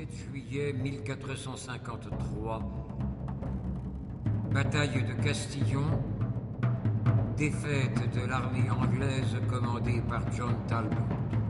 17 juillet 1453. Bataille de Castillon. Défaite de l'armée anglaise commandée par John Talbot.